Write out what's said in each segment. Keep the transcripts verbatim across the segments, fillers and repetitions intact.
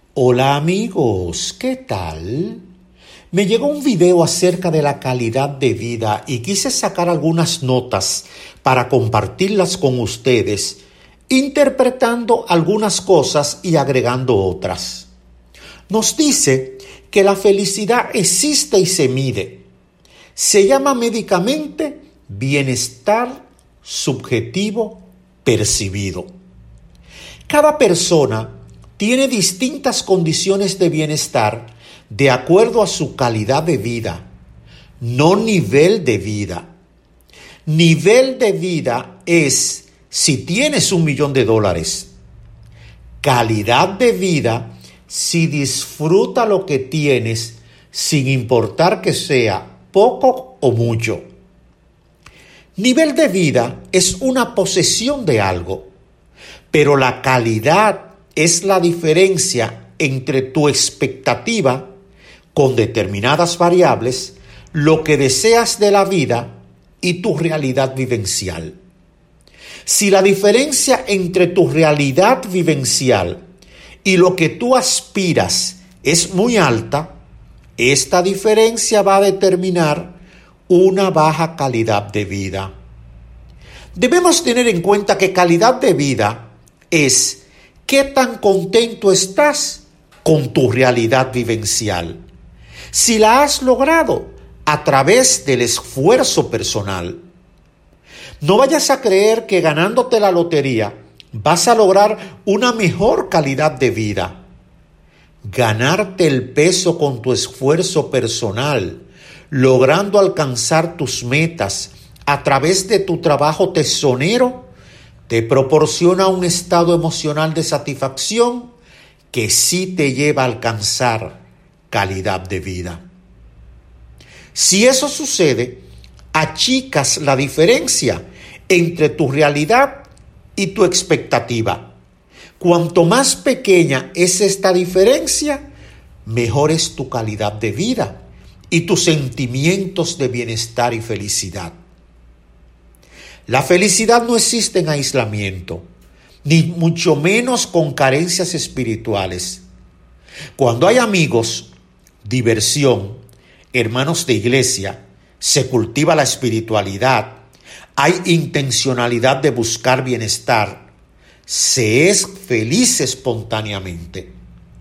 Hola amigos, ¿qué tal? Me llegó un video acerca de la calidad de vida y quise sacar algunas notas para compartirlas con ustedes, interpretando algunas cosas y agregando otras. Nos dice que la felicidad existe y se mide. Se llama médicamente bienestar subjetivo percibido. Cada persona tiene distintas condiciones de bienestar de acuerdo a su calidad de vida, no nivel de vida. Nivel de vida es si tienes un millón de dólares. Calidad de vida si disfruta lo que tienes sin importar que sea poco o mucho. Nivel de vida es una posesión de algo, pero la calidad es la diferencia entre tu expectativa con determinadas variables, lo que deseas de la vida y tu realidad vivencial. Si la diferencia entre tu realidad vivencial y lo que tú aspiras es muy alta, esta diferencia va a determinar una baja calidad de vida. Debemos tener en cuenta que calidad de vida es qué tan contento estás con tu realidad vivencial. Si la has logrado a través del esfuerzo personal. No vayas a creer que ganándote la lotería vas a lograr una mejor calidad de vida. Ganarte el peso con tu esfuerzo personal, logrando alcanzar tus metas a través de tu trabajo tesonero, te proporciona un estado emocional de satisfacción que sí te lleva a alcanzar calidad de vida. Si eso sucede, achicas la diferencia entre tu realidad y tu expectativa. Cuanto más pequeña es esta diferencia, mejor es tu calidad de vida y tus sentimientos de bienestar y felicidad. La felicidad no existe en aislamiento, ni mucho menos con carencias espirituales. Cuando hay amigos, diversión, hermanos de iglesia, se cultiva la espiritualidad, hay intencionalidad de buscar bienestar, se es feliz espontáneamente.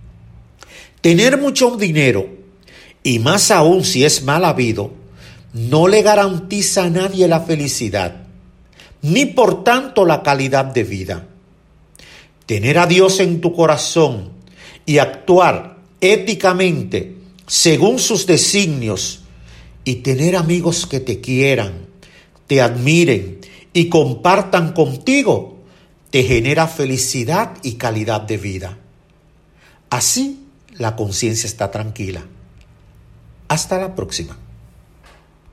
Tener mucho dinero, y más aún si es mal habido, no le garantiza a nadie la felicidad, ni por tanto la calidad de vida. Tener a Dios en tu corazón y actuar éticamente según sus designios y tener amigos que te quieran, te admiren y compartan contigo, te genera felicidad y calidad de vida. Así la conciencia está tranquila. Hasta la próxima.